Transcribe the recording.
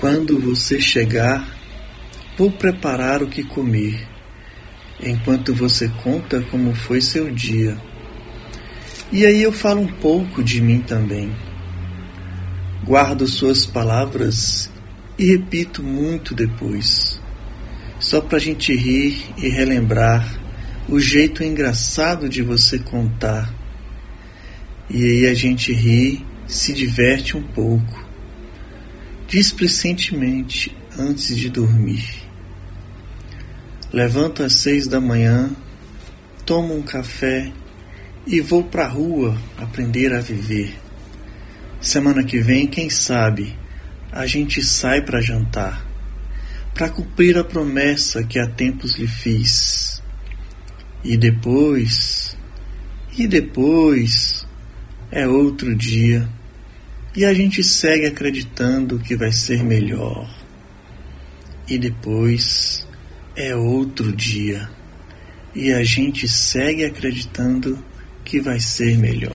Quando você chegar, vou preparar o que comer, enquanto você conta como foi seu dia. E aí eu falo um pouco de mim também. Guardo suas palavras e repito muito depois, só pra gente rir e relembrar o jeito engraçado de você contar. E aí a gente ri, se diverte um pouco, displicentemente antes de dormir. Levanto às 6 da manhã, tomo um café e vou pra rua aprender a viver. Semana que vem, quem sabe, a gente sai pra jantar, pra cumprir a promessa que há tempos lhe fiz. E depois é outro dia, e a gente segue acreditando que vai ser melhor. E depois é outro dia, e a gente segue acreditando que vai ser melhor.